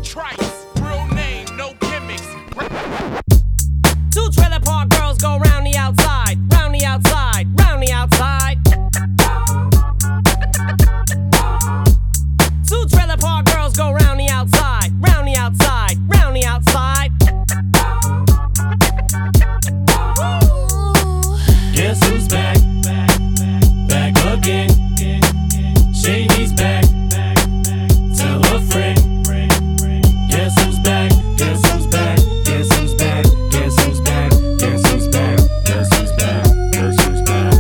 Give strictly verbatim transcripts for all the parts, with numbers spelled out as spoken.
Trice, real name, no gimmicks. Two trailer park girls go round the outside, round the outside, round the outside. Two trailer park girls go round the outside, round the outside, round the outside. Guess who's back? Back again. Shady's back. Tell a friend. Guess who's back? Guess who's back? Guess who's back? Guess who's back? Guess who's back? Guess who's back? Guess who's back?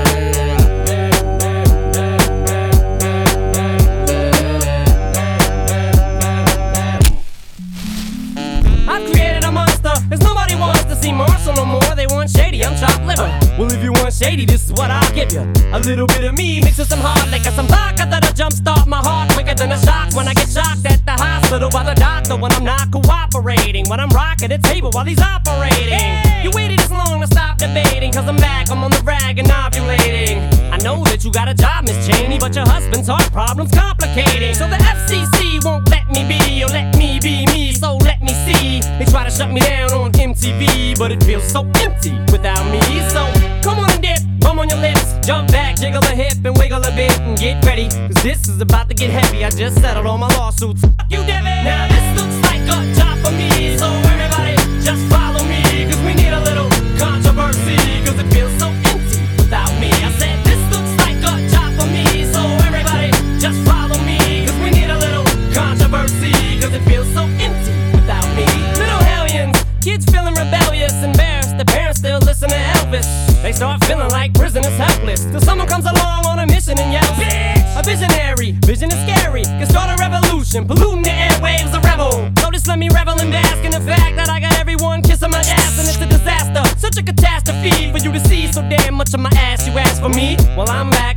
I've created a monster, cause nobody wants to see Marshall no more. They want Shady, I'm chopped liver. Well, if you want Shady, this is what I'll give you. A little bit of me mixed with some hard liquor, some vodka that'll jumpstart my heart quicker than a shock when I get shocked at the hospital by the doctor when I'm not cooperating, when I'm rocking the table while he's operating. Hey! You waited this long to stop debating, cause I'm back, I'm on the rag and ovulating. I know that you got a job, Miss Cheney, but your husband's heart problem's complicating. So the F C C won't let me be, or let me be me, so let me see. They try to shut me down on M T V, but it feels so empty without me. So come on and dip, bum on your lips, jump back, jiggle a hip and wiggle a bit and get ready, cause this is about to get heavy. I just settled all my lawsuits. Fuck you, Devin. Now this looks like a job for me, so everybody just follow me, cause we need a little controversy, cause it feels so empty without me. I said this looks like a job for me, so everybody just follow me, cause we need a little controversy, cause it feels so empty without me. Little hellions, kids feeling rebellious, embarrassed, the parents still listen to Elvis. They start feeling like prisoners helpless, till someone comes along on a mission and yells, bitch! A visionary, vision is scary, can start a revolution, polluting the airwaves, a rebel. So just let me revel and bask in the fact that I got everyone kissing my ass, and it's a disaster, such a catastrophe for you to see so damn much of my ass. You ask for me? Well, I'm back.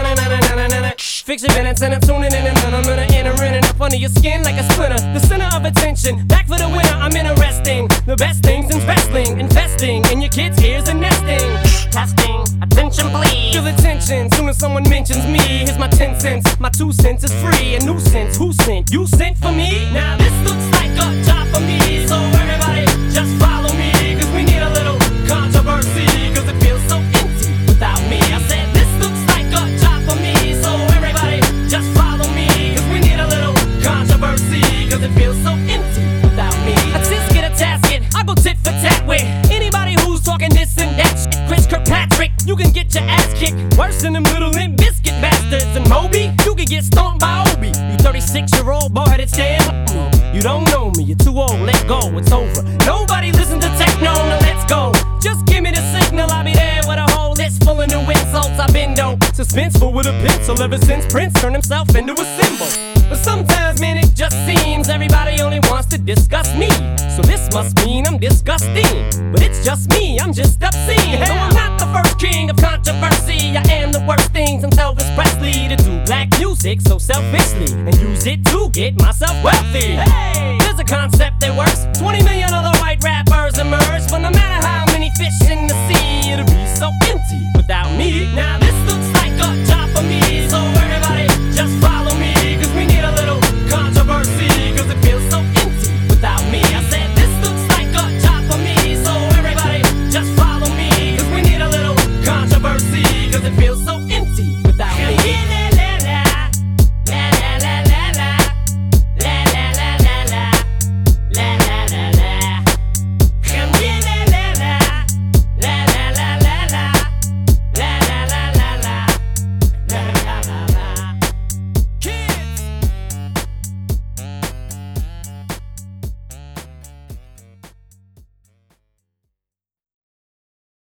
Fix your minutes and I'm tuning in, and then I'm gonna enter in and up under your skin like a splinter. The center of attention, back for the winner. I'm interesting. The best things in wrestling, investing in your kids' ears and nesting. Testing, attention please. Feel the tension soon as someone mentions me. Here's my ten cents, my two cents is free. A nuisance, who sent? You sent for me? Now this looks like a job for me, so everybody just follow me, cause we need a little controversy, cause it feels so empty without me. I said this looks like a job for me, so everybody just follow me, cause we need a little controversy, cause it feels so empty without me. I just get a tasket, I go tit for tat with anybody who's talking this and that shit. Chris Kirkpatrick, you can get your ass kicked worse than them little Limp Biscuit bastards. And Moby, you can get stomped by Obi. You thirty-six year old boy headed stand. You don't know me, you're too old, let go, it's over. Nobody listen to techno, now let's go. Just give me the signal, I'll be there with a whole list full of new insults. I've been dope, suspenseful with a pencil ever since Prince turned himself into a symbol. But sometimes, man, it just seems everybody only wants to discuss me. So this must mean I'm disgusting, but it's just me, I'm just obscene. No, I'm not the first king of controversy. I am the worst thing since Elvis Presley to do black music so selfishly and use it to get myself wealthy. Hey, there's a concept that works. twenty million other white rappers emerge, but no matter how many fish in the sea, it'll be so empty without me. Now this looks like a job for me, so everybody just follow